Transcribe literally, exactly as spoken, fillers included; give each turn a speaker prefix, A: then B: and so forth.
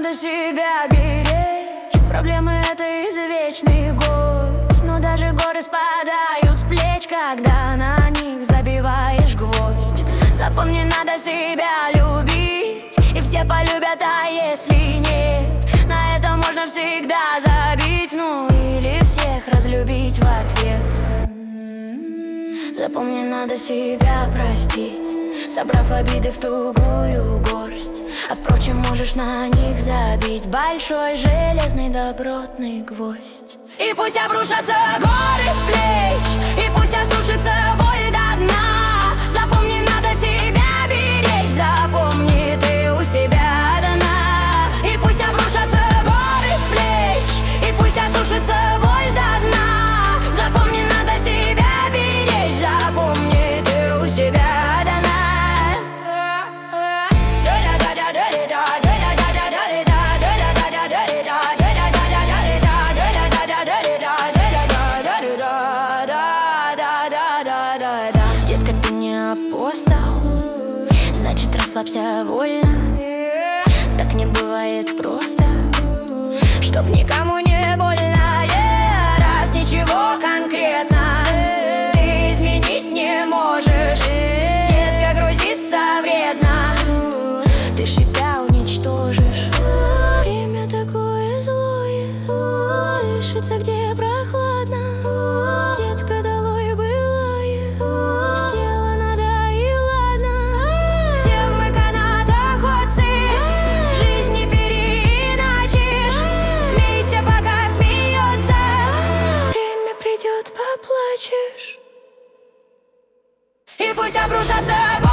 A: надо себя беречь. Проблемы — это извечный гость, но даже горы спадают с плеч, когда на них забиваешь гвоздь. Запомни, надо себя любить, и все полюбят, а если нет, на это можно всегда забить. Ну или всех разлюбить в ответ. Запомни, надо себя простить, собрав обиды в тугую горсть. А впрочем, можешь на них забить большой железный добротный гвоздь. И пусть обрушатся горы с плеч, и пусть осушится боль до дна. Запомни, надо себя беречь, запомни, ты у себя одна. И пусть обрушатся горы с плеч, и пусть осушится боль до дна. Запомни, надо себя беречь, запомни, ты у себя одна. Детка, ты не апостол, значит, расслабься вольно. Так не бывает просто, чтоб никому не больно. Yeah, раз ничего конкретно ты изменить не можешь, детка, грузится вредно, ты себя уничтожишь. Время такое злое, дышится где прохладно. Детка, долой былое, сделано, да и ладно. Все мы канатоходцы, жизнь не переиначишь. Смейся, пока смеется, время придет, поплачешь. И пусть обрушатся